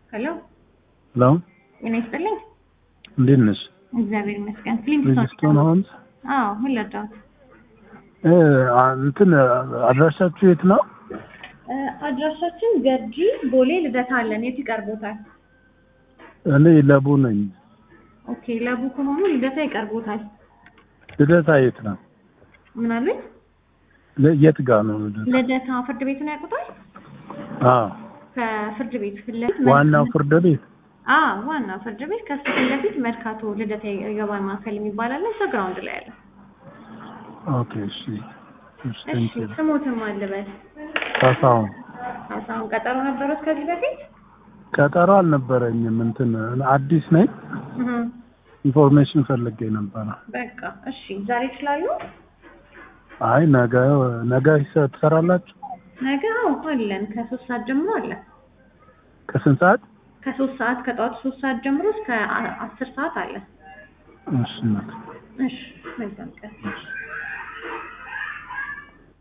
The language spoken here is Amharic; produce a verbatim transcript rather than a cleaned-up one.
ሄሎ ሄሎ እኔ ይስጥልኝ። እንዴት ነሽ? እግዚአብሔር ይመስገን። ፊልም ሪጅስቶን ሆምስ አዎ ሁለታው እ እንትን አድራሻችሁ የት ነው? አድራሻችን ገርጂ ቦሌ ልደታ አለን። የት ይቀርቦታል? እኔ ለቡ ነኝ። ኦኬ ለቡ ከሆኑ ልደታ ይቀርቦታል። ልደታ የት ነው? ምን አሉኝ? የት ጋር ነው ልደታ? ልደታ ፍርድ ቤቱን ያውቁታል? አዎ ከፍርድ ቤት ፊት ለፊት ዋናው ፍርድ ቤት አዎ ዋናው ፍርድ ቤት ከሱ ፊት ለፊት መርካቶ ልደታ የገበያ ማዕከል የሚባል አለ። እዛ ግራውንድ ላይ አለ። ኦኬ እሺ እሺ እሺ ስሞትም አለበት ካሳሁን ካሳሁን ቀጠሮ ነበሩት ከዚህ በፊት? ቀጠሮ አልነበረኝም። እንትን አዲስ ነኝ። ኢንፎርሜሽን ፈልጌ ነበር። በቃ እሺ ዛሬ ይችላሉ? አይ ነገ ነገ ትሰራላችሁ? ነገ አዎ አለን። ከሶስት ሰዓት ጀምሮ አለ። ከስንት ሰዓት? ከሶስት ሰዓት ከጠዋት ሶስት ሰዓት ጀምሮ እስከ አስር ሰዓት አለ። እሺ እሺ መልካም ቀን።